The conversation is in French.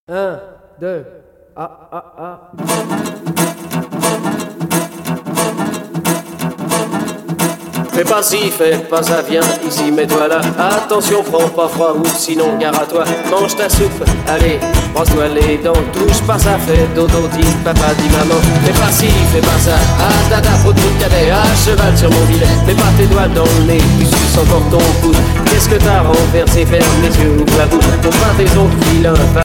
Un, deux, ah, ah, ah. Fais pas ci, fais pas ça, viens ici, mets-toi là. Attention, prends pas froid ou sinon gare à toi. Mange ta soupe, allez, brosse-toi les dents. Touche pas ça, fais dodo, dit papa, dit maman. Fais pas ci, fais pas ça, ah dada, trop de cadet, à cheval sur mon billet. Mets pas tes doigts dans le nez, tu suces encore ton pouce. Qu'est-ce que t'as renversé, ferme les yeux, ouvre la bouche. Pour pas tes ongles vilains.